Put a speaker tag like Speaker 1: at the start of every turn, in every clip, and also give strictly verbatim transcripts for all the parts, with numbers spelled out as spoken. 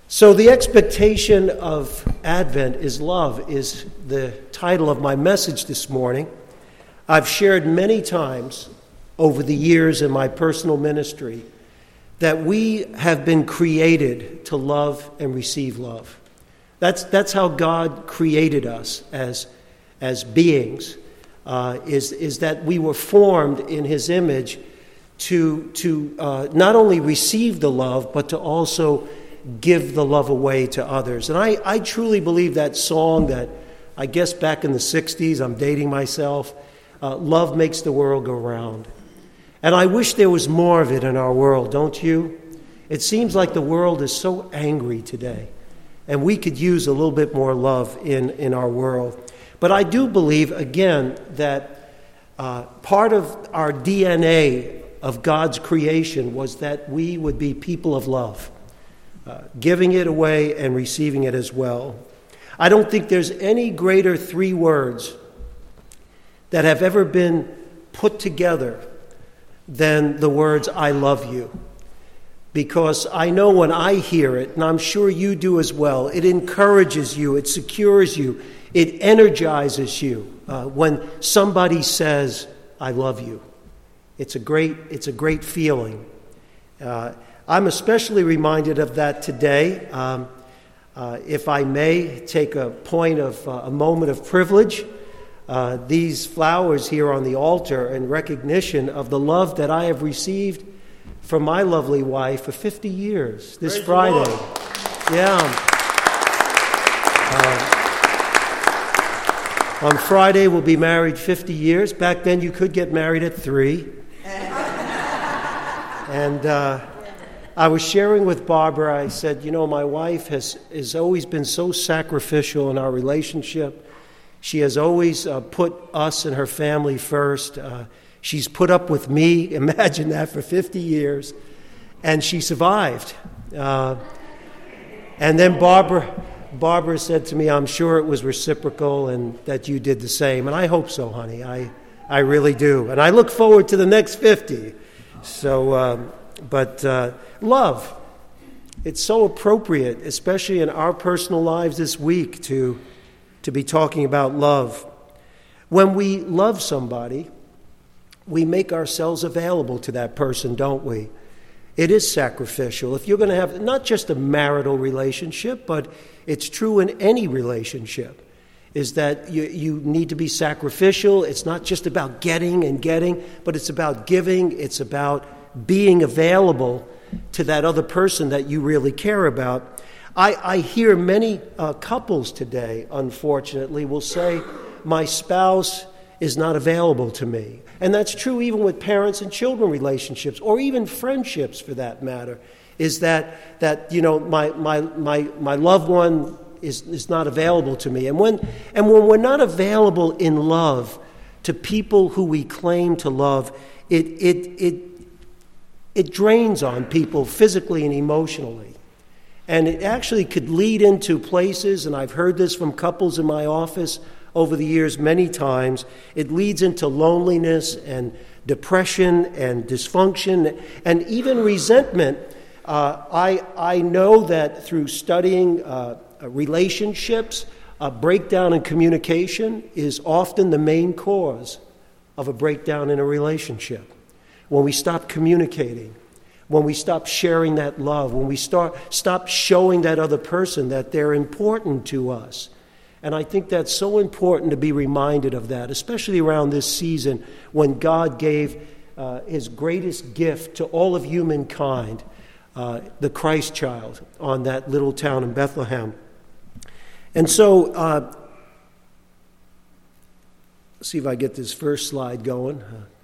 Speaker 1: So the expectation of Advent is love is the title of my message this morning. I've shared many times over the years in my personal ministry that we have been created to love and receive love. That's that's how God created us as as beings. Uh, is is that we were formed in His image to to uh, not only receive the love but to also give the love away to others. And I, I truly believe that song that I guess back in the sixties, I'm dating myself, uh, love makes the world go round. And I wish there was more of it in our world, don't you? It seems like the world is so angry today, and we could use a little bit more love in, in our world. But I do believe, again, that uh, part of our D N A of God's creation was that we would be people of love. Uh, giving it away and receiving it as well. I don't think there's any greater three words that have ever been put together than the words, I love you. Because I know when I hear it, and I'm sure you do as well, it encourages you, it secures you, it energizes you uh, when somebody says, I love you. It's a great, it's a great feeling. Uh, I'm especially reminded of that today. Um, uh, if I may take a point of uh, a moment of privilege, uh, these flowers here on the altar in recognition of the love that I have received from my lovely wife for fifty years this
Speaker 2: Praise
Speaker 1: Friday. Yeah. Uh, on Friday we'll be married fifty years. Back then you could get married at three. and uh, I was sharing with Barbara, I said, you know, my wife has, has always been so sacrificial in our relationship. She has always uh, put us and her family first. Uh, she's put up with me, imagine that, for fifty years. And she survived. Uh, and then Barbara, Barbara said to me, I'm sure it was reciprocal and that you did the same. And I hope so, honey. I, I really do. And I look forward to the next fifty. So... Um, But uh, love, it's so appropriate, especially in our personal lives this week, to, to be talking about love. When we love somebody, we make ourselves available to that person, don't we? It is sacrificial. If you're going to have not just a marital relationship, but it's true in any relationship, is that you, you need to be sacrificial. It's not just about getting and getting, but it's about giving. It's about being available to that other person that you really care about. I, I hear many uh, couples today, unfortunately, will say, my spouse is not available to me. And that's true even with parents and children relationships, or even friendships for that matter, is that, that you know, my, my, my, my loved one is, is not available to me. And when, and when we're not available in love to people who we claim to love, it, it, it, It drains on people physically and emotionally. And it actually could lead into places, and I've heard this from couples in my office over the years many times, it leads into loneliness and depression and dysfunction and even resentment. Uh, I, I know that through studying uh, relationships, a breakdown in communication is often the main cause of a breakdown in a relationship. When we stop communicating, when we stop sharing that love, when we start stop showing that other person that they're important to us. And I think that's so important to be reminded of that, especially around this season when God gave uh, his greatest gift to all of humankind, uh, the Christ child, on that little town in Bethlehem. And so, uh, let's see if I get this first slide going.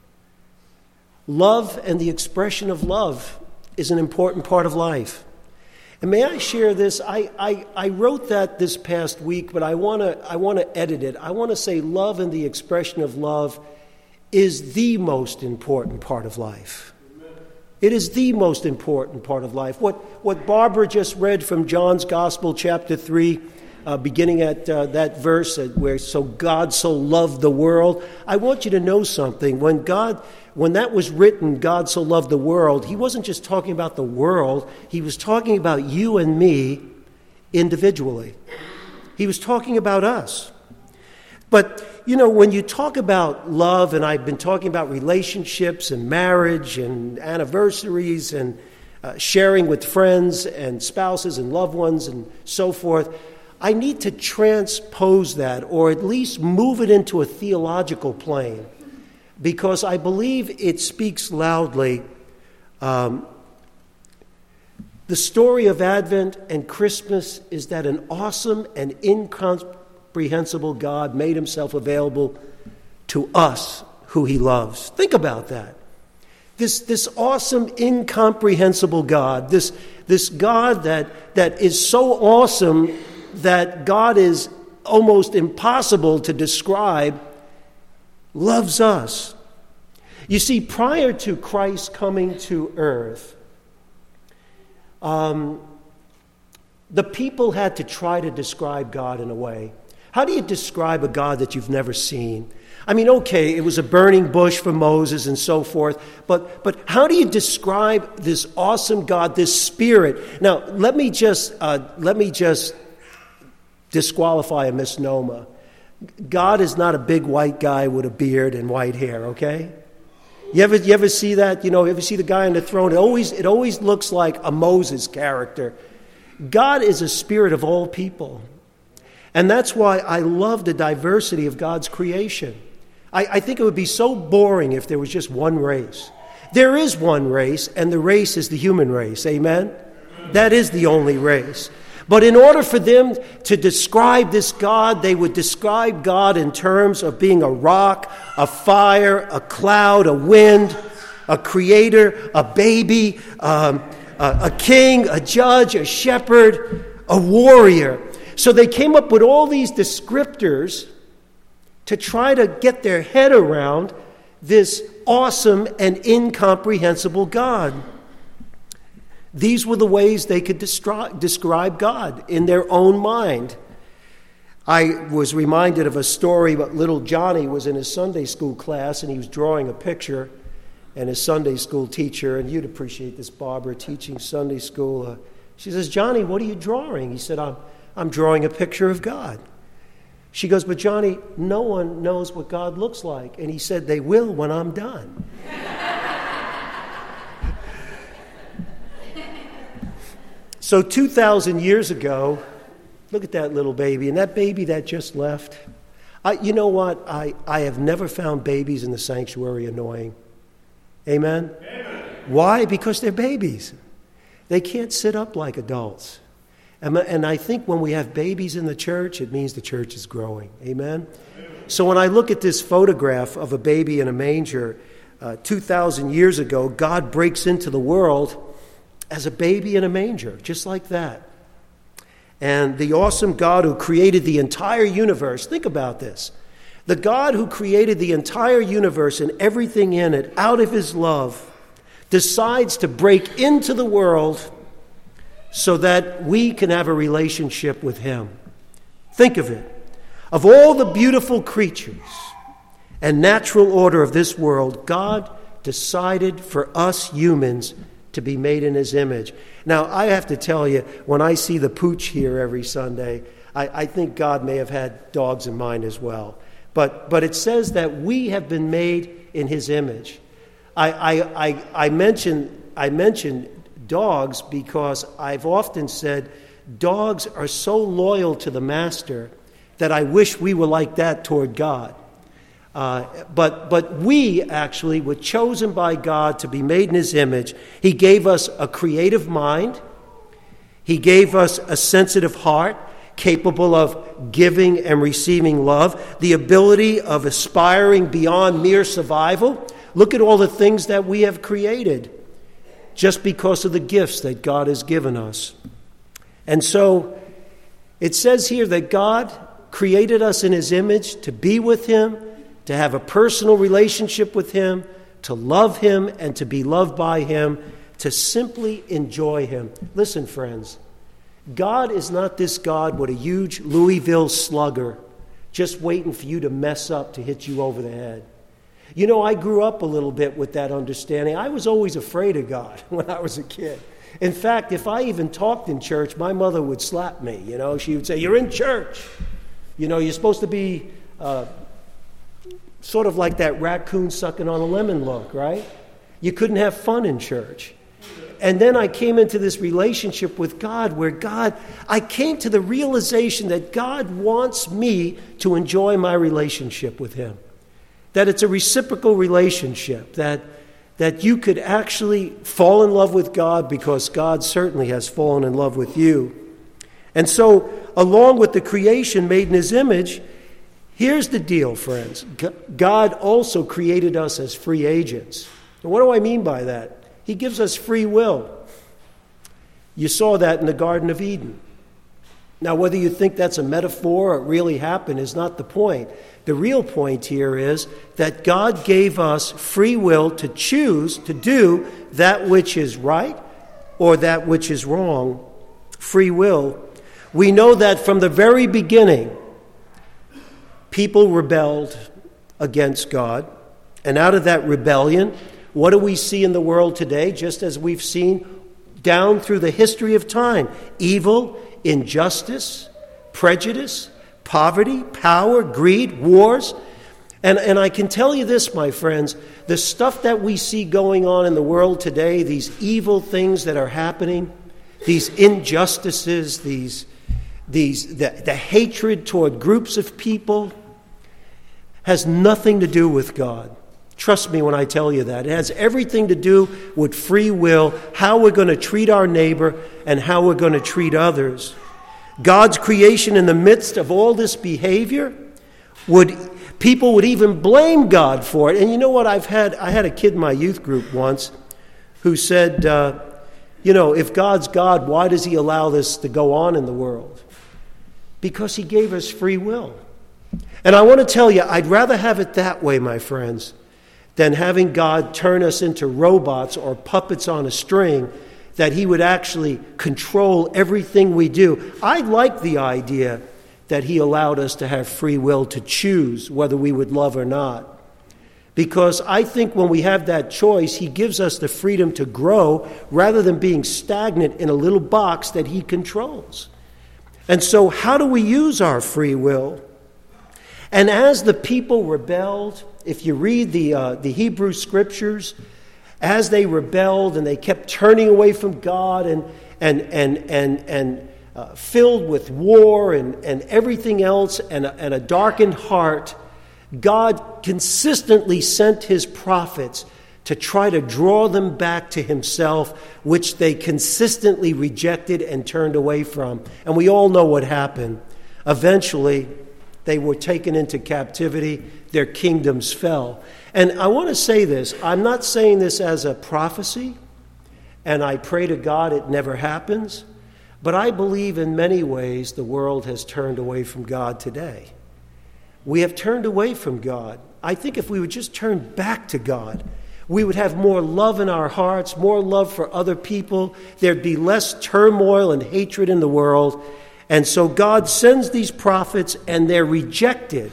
Speaker 1: Love and the expression of love is an important part of life. And may I share this? I, I, I wrote that this past week, but I want to I want to edit it. I want to say love and the expression of love is the most important part of life. Amen. It is the most important part of life. What, what Barbara just read from John's Gospel, chapter three, Uh, beginning at uh, that verse uh, where so God so loved the world. I want you to know something. When God, when that was written, God so loved the world, he wasn't just talking about the world. He was talking about you and me individually. He was talking about us. But, you know, when you talk about love, and I've been talking about relationships and marriage and anniversaries and uh, sharing with friends and spouses and loved ones and so forth, I need to transpose that, or at least move it into a theological plane, because I believe it speaks loudly. Um, the story of Advent and Christmas is that an awesome and incomprehensible God made himself available to us who he loves. Think about that. This, this awesome, incomprehensible God, this, this God that, that is so awesome that God is almost impossible to describe, loves us. You see, prior to Christ coming to earth, um, the people had to try to describe God in a way. How do you describe a God that you've never seen? I mean, okay, it was a burning bush for Moses and so forth, but but how do you describe this awesome God, this spirit? Now, let me just uh, let me just disqualify a misnomer. God is not a big white guy with a beard and white hair, okay? You ever you ever see that? You know, you ever see the guy on the throne? It always it always looks like a Moses character. God is a spirit of all people. And that's why I love the diversity of God's creation. I, I think it would be so boring if there was just one race. There is one race, and the race is the human race. Amen? That is the only race. But in order for them to describe this God, they would describe God in terms of being a rock, a fire, a cloud, a wind, a creator, a baby, um, a, a king, a judge, a shepherd, a warrior. So they came up with all these descriptors to try to get their head around this awesome and incomprehensible God. These were the ways they could destri- describe God in their own mind. I was reminded of a story about little Johnny was in his Sunday school class, and he was drawing a picture, and his Sunday school teacher, and you'd appreciate this, Barbara, teaching Sunday school, uh, she says, "Johnny, what are you drawing?" He said, I'm, I'm drawing a picture of God. She goes, "But Johnny, no one knows what God looks like." And he said, "They will when I'm done." So two thousand years ago, look at that little baby, and that baby that just left. I, you know what? I, I have never found babies in the sanctuary annoying. Amen? Amen? Why? Because they're babies. They can't sit up like adults. And, and I think when we have babies in the church, it means the church is growing. Amen? Amen. So when I look at this photograph of a baby in a manger, uh, two thousand years ago, God breaks into the world as a baby in a manger, just like that. And the awesome God who created the entire universe, think about this. The God who created the entire universe and everything in it out of his love decides to break into the world so that we can have a relationship with him. Think of it. Of all the beautiful creatures and natural order of this world, God decided for us humans to be made in his image. Now, I have to tell you, when I see the pooch here every Sunday, I, I think God may have had dogs in mind as well. But but it says that we have been made in his image. I I I, I mention I mentioned dogs because I've often said dogs are so loyal to the master that I wish we were like that toward God. Uh, but but we actually were chosen by God to be made in his image. He gave us a creative mind. He gave us a sensitive heart capable of giving and receiving love, the ability of aspiring beyond mere survival. Look at all the things that we have created just because of the gifts that God has given us. And so it says here that God created us in his image to be with him, to have a personal relationship with him, to love him and to be loved by him, to simply enjoy him. Listen, friends, God is not this God with a huge Louisville slugger just waiting for you to mess up to hit you over the head. You know, I grew up a little bit with that understanding. I was always afraid of God when I was a kid. In fact, if I even talked in church, my mother would slap me. You know, she would say, "You're in church. You know, you're supposed to be uh, sort of like that raccoon sucking on a lemon look, right? You couldn't have fun in church." And then I came into this relationship with God where God, I came to the realization that God wants me to enjoy my relationship with Him. That it's a reciprocal relationship, that, that you could actually fall in love with God because God certainly has fallen in love with you. And so, along with the creation made in His image, here's the deal, friends. God also created us as free agents. And what do I mean by that? He gives us free will. You saw that in the Garden of Eden. Now, whether you think that's a metaphor or it really happened is not the point. The real point here is that God gave us free will to choose to do that which is right or that which is wrong. Free will. We know that from the very beginning, people rebelled against God. And out of that rebellion, what do we see in the world today, just as we've seen down through the history of time? Evil, injustice, prejudice, poverty, power, greed, wars. And, and I can tell you this, my friends, the stuff that we see going on in the world today, these evil things that are happening, these injustices, these, these the, the hatred toward groups of people, has nothing to do with God. Trust me when I tell you that. It has everything to do with free will, how we're going to treat our neighbor, and how we're going to treat others. God's creation in the midst of all this behavior, would people would even blame God for it. And you know what? I've had I had a kid in my youth group once who said, uh, you know, if God's God, why does He allow this to go on in the world? Because He gave us free will. And I want to tell you, I'd rather have it that way, my friends, than having God turn us into robots or puppets on a string, that He would actually control everything we do. I like the idea that He allowed us to have free will to choose whether we would love or not. Because I think when we have that choice, He gives us the freedom to grow rather than being stagnant in a little box that He controls. And so how do we use our free will? And as the people rebelled, if you read the uh, the Hebrew Scriptures, as they rebelled and they kept turning away from God and and and and and uh, filled with war and, and everything else and a, and a darkened heart, God consistently sent His prophets to try to draw them back to Himself, which they consistently rejected and turned away from. And we all know what happened. Eventually, they were taken into captivity. Their kingdoms fell. And I want to say this. I'm not saying this as a prophecy, and I pray to God it never happens. But I believe in many ways the world has turned away from God today. We have turned away from God. I think if we would just turn back to God, we would have more love in our hearts, more love for other people. There'd be less turmoil and hatred in the world. And so God sends these prophets, and they're rejected.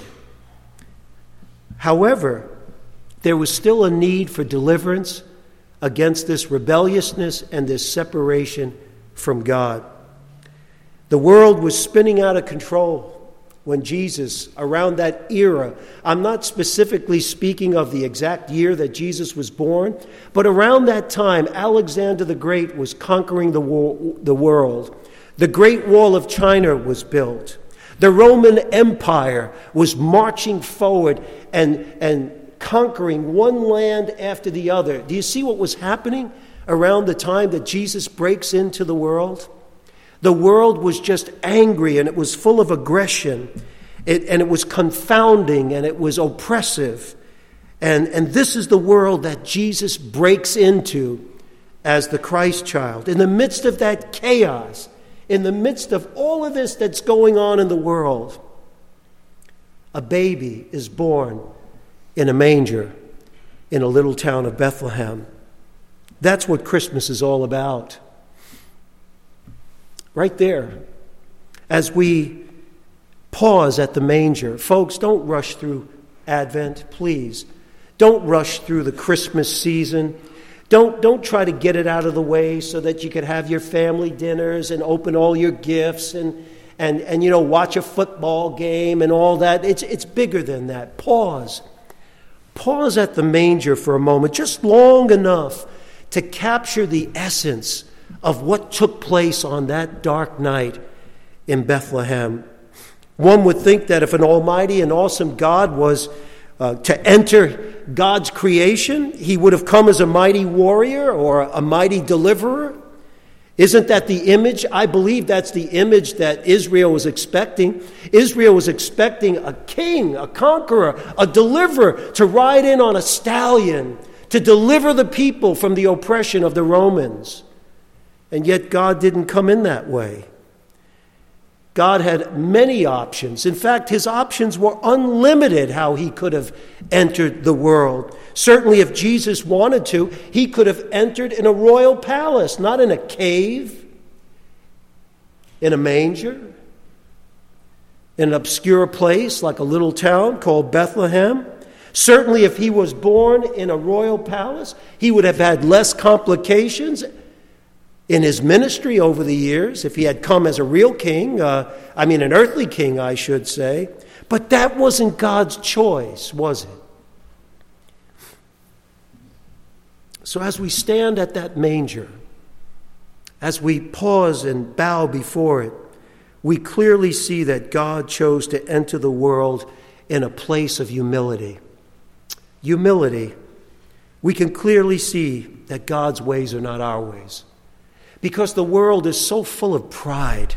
Speaker 1: However, there was still a need for deliverance against this rebelliousness and this separation from God. The world was spinning out of control when Jesus, around that era, I'm not specifically speaking of the exact year that Jesus was born, but around that time, Alexander the Great was conquering the, wo- the world. The Great Wall of China was built. The Roman Empire was marching forward and, and conquering one land after the other. Do you see what was happening around the time that Jesus breaks into the world? The world was just angry, and it was full of aggression, it, and it was confounding, and it was oppressive. And, and this is the world that Jesus breaks into as the Christ child. In the midst of that chaos, in the midst of all of this that's going on in the world, a baby is born in a manger in a little town of Bethlehem. That's what Christmas is all about. Right there, as we pause at the manger. Folks, don't rush through Advent, please. Don't rush through the Christmas season. Don't, don't try to get it out of the way so that you could have your family dinners and open all your gifts and, and, and you know, watch a football game and all that. It's, it's bigger than that. Pause. Pause at the manger for a moment, just long enough to capture the essence of what took place on that dark night in Bethlehem. One would think that if an almighty and awesome God was uh, to enter God's creation, he would have come as a mighty warrior or a mighty deliverer. Isn't that the image? I believe that's the image that Israel was expecting. Israel was expecting a king, a conqueror, a deliverer to ride in on a stallion to deliver the people from the oppression of the Romans. And yet God didn't come in that way. God had many options. In fact, his options were unlimited how he could have entered the world. Certainly, if Jesus wanted to, he could have entered in a royal palace, not in a cave, in a manger, in an obscure place like a little town called Bethlehem. Certainly, if he was born in a royal palace, he would have had less complications in his ministry over the years, if he had come as a real king, uh, I mean an earthly king, I should say. But that wasn't God's choice, was it? So as we stand at that manger, as we pause and bow before it, we clearly see that God chose to enter the world in a place of humility. Humility. We can clearly see that God's ways are not our ways. Because the world is so full of pride,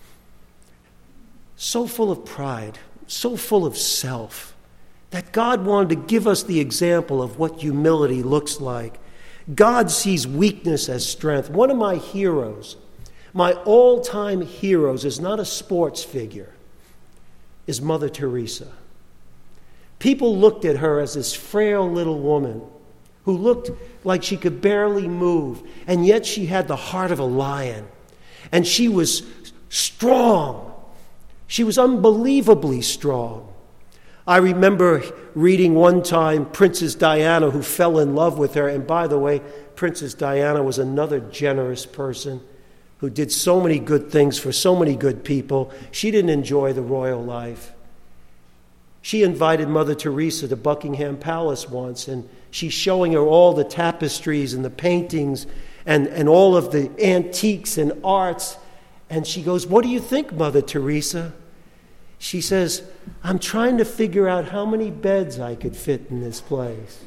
Speaker 1: so full of pride, so full of self, that God wanted to give us the example of what humility looks like. God sees weakness as strength. One of my heroes, my all-time heroes, is not a sports figure, is Mother Teresa. People looked at her as this frail little woman who looked like she could barely move, and yet she had the heart of a lion. And she was strong. She was unbelievably strong. I remember reading one time Princess Diana, who fell in love with her. And by the way, Princess Diana was another generous person who did so many good things for so many good people. She didn't enjoy the royal life. She invited Mother Teresa to Buckingham Palace once, and she's showing her all the tapestries and the paintings and, and all of the antiques and arts. And she goes, "What do you think, Mother Teresa?" She says, "I'm trying to figure out how many beds I could fit in this place."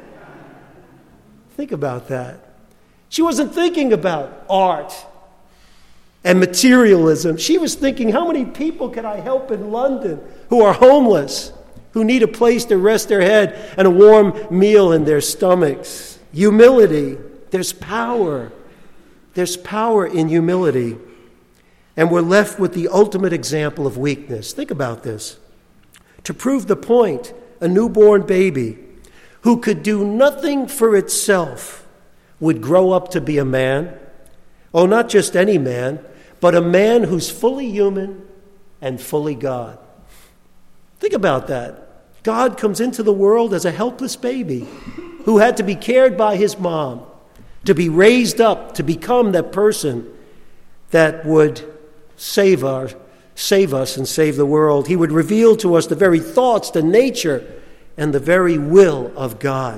Speaker 1: Think about that. She wasn't thinking about art and materialism. She was thinking, how many people can I help in London who are homeless, who need a place to rest their head and a warm meal in their stomachs? Humility. There's power. There's power in humility. And we're left with the ultimate example of weakness. Think about this. To prove the point, a newborn baby who could do nothing for itself would grow up to be a man. Oh, not just any man, but a man who's fully human and fully God. Think about that. God comes into the world as a helpless baby who had to be cared by his mom, to be raised up, to become that person that would save our, save us and save the world. He would reveal to us the very thoughts, the nature, and the very will of God.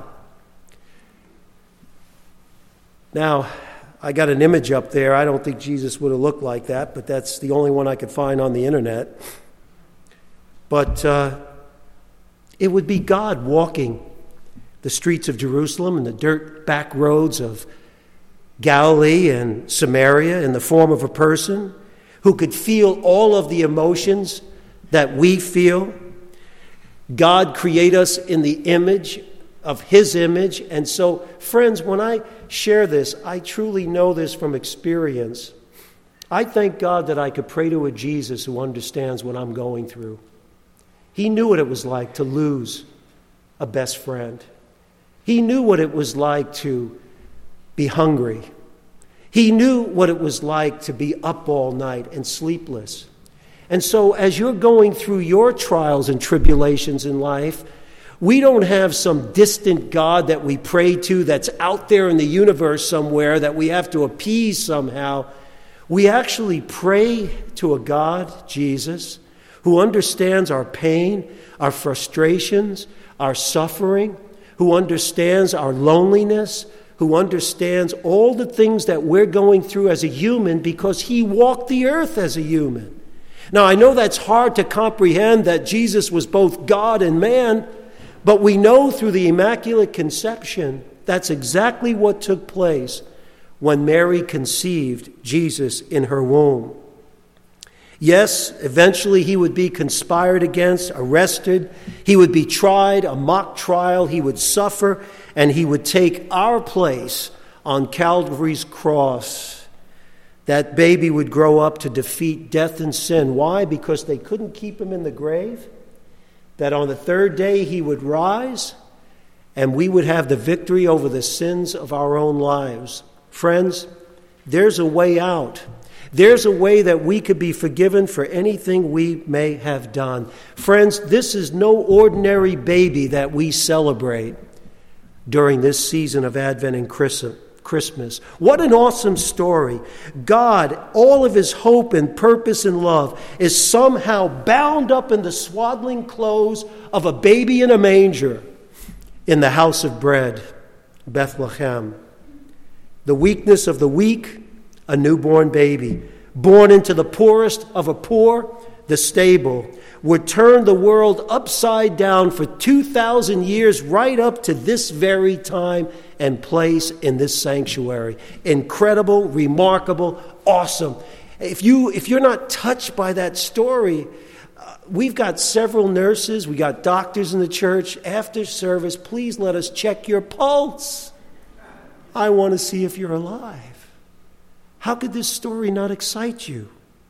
Speaker 1: Now, I got an image up there. I don't think Jesus would have looked like that, but that's the only one I could find on the internet. But uh, it would be God walking the streets of Jerusalem and the dirt back roads of Galilee and Samaria in the form of a person who could feel all of the emotions that we feel. God created us in the image of his image. And so, friends, when I share this, I truly know this from experience. I thank God that I could pray to a Jesus who understands what I'm going through. He knew what it was like to lose a best friend. He knew what it was like to be hungry. He knew what it was like to be up all night and sleepless. And so as you're going through your trials and tribulations in life, We don't have some distant God that we pray to that's out there in the universe somewhere that we have to appease somehow. We actually pray to a God, Jesus, who understands our pain, our frustrations, our suffering, who understands our loneliness, who understands all the things that we're going through as a human because he walked the earth as a human. Now, I know that's hard to comprehend that Jesus was both God and man, but we know through the Immaculate Conception that's exactly what took place when Mary conceived Jesus in her womb. Yes, eventually he would be conspired against, arrested. He would be tried, a mock trial. He would suffer, and he would take our place on Calvary's cross. That baby would grow up to defeat death and sin. Why? Because they couldn't keep him in the grave. That on the third day he would rise, and we would have the victory over the sins of our own lives. Friends, there's a way out. There's a way that we could be forgiven for anything we may have done. Friends, this is no ordinary baby that we celebrate during this season of Advent and Christmas. What an awesome story. God, all of his hope and purpose and love, is somehow bound up in the swaddling clothes of a baby in a manger in the house of bread, Bethlehem. The weakness of the weak, a newborn baby, born into the poorest of a poor, the stable, would turn the world upside down for two thousand years, right up to this very time and place in this sanctuary. Incredible, remarkable, awesome. If, you, if you're not touched by that story, uh, we've got several nurses, we got doctors in the church. After service, please let us check your pulse. I want to see if you're alive. How could this story not excite you?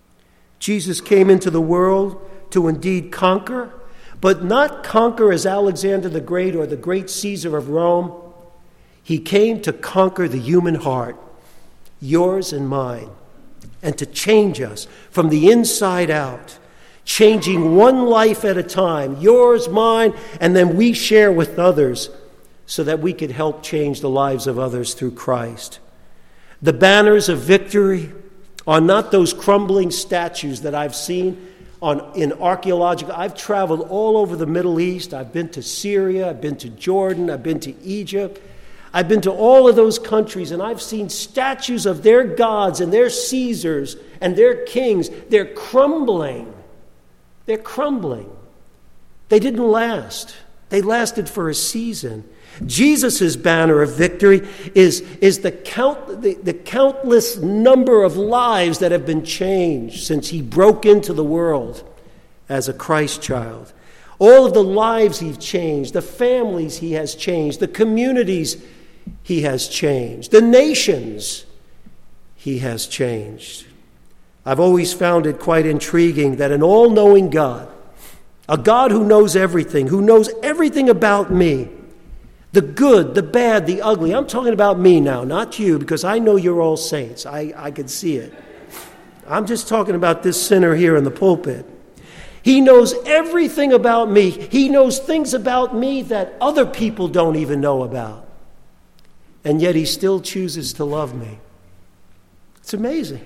Speaker 1: Jesus came into the world to indeed conquer, but not conquer as Alexander the Great or the great Caesar of Rome. He came to conquer the human heart, yours and mine, and to change us from the inside out, changing one life at a time, yours, mine, and then we share with others so that we could help change the lives of others through Christ. The banners of victory are not those crumbling statues that I've seen on, in archaeological. I've traveled all over the Middle East. I've been to Syria. I've been to Jordan. I've been to Egypt. I've been to all of those countries, and I've seen statues of their gods and their Caesars and their kings. They're crumbling. They're crumbling. They didn't last. They lasted for a season. Jesus' banner of victory is, is the, count, the, the countless number of lives that have been changed since he broke into the world as a Christ child. All of the lives he's changed, the families he has changed, the communities he has changed, the nations he has changed. I've always found it quite intriguing that an all-knowing God, a God who knows everything, who knows everything about me, the good, the bad, the ugly. I'm talking about me now, not you, because I know you're all saints. I, I can see it. I'm just talking about this sinner here in the pulpit. He knows everything about me. He knows things about me that other people don't even know about. And yet he still chooses to love me. It's amazing.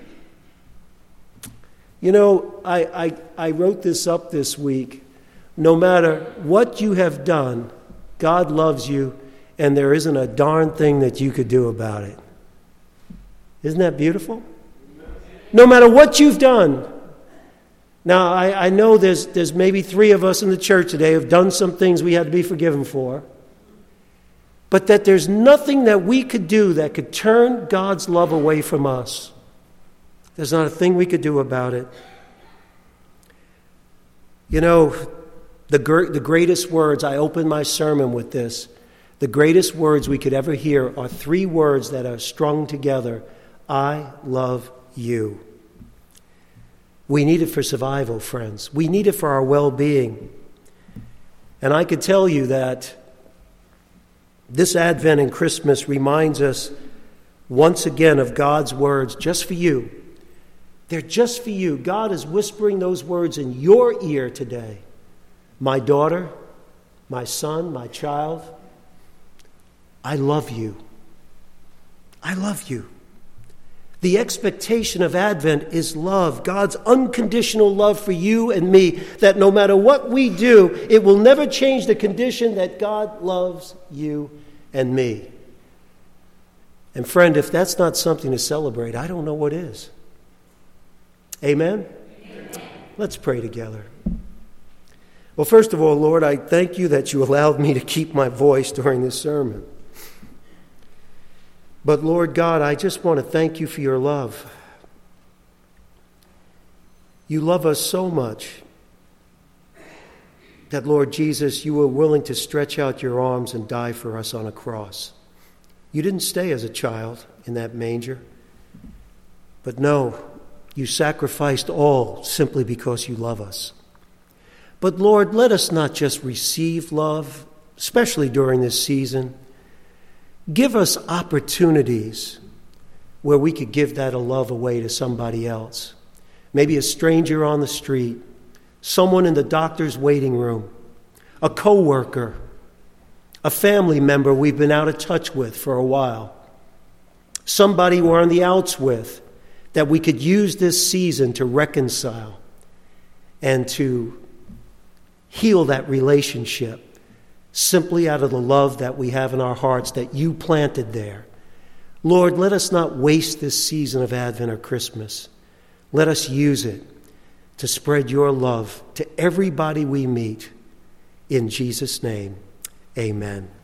Speaker 1: You know, I, I, I wrote this up this week. No matter what you have done, God loves you, and there isn't a darn thing that you could do about it. Isn't that beautiful? No matter what you've done. Now, I, I know there's, there's maybe three of us in the church today who have done some things we had to be forgiven for, but that there's nothing that we could do that could turn God's love away from us. There's not a thing we could do about it. You know, The, gr- the greatest words, I opened my sermon with this, the greatest words we could ever hear are three words that are strung together. I love you. We need it for survival, friends. We need it for our well-being. And I could tell you that this Advent and Christmas reminds us once again of God's words just for you. They're just for you. God is whispering those words in your ear today. My daughter, my son, my child, I love you. I love you. The expectation of Advent is love, God's unconditional love for you and me, that no matter what we do, it will never change the condition that God loves you and me. And friend, if that's not something to celebrate, I don't know what is. Amen? Amen. Let's pray together. Well, first of all, Lord, I thank you that you allowed me to keep my voice during this sermon. But Lord God, I just want to thank you for your love. You love us so much that, Lord Jesus, you were willing to stretch out your arms and die for us on a cross. You didn't stay as a child in that manger. But no, you sacrificed all simply because you love us. But Lord, let us not just receive love, especially during this season. Give us opportunities where we could give that love away to somebody else. Maybe a stranger on the street, someone in the doctor's waiting room, a coworker, a family member we've been out of touch with for a while, somebody we're on the outs with that we could use this season to reconcile and to heal that relationship. Simply out of the love that we have in our hearts that you planted there. Lord, let us not waste this season of Advent or Christmas. Let us use it to spread your love to everybody we meet. In Jesus' name, amen.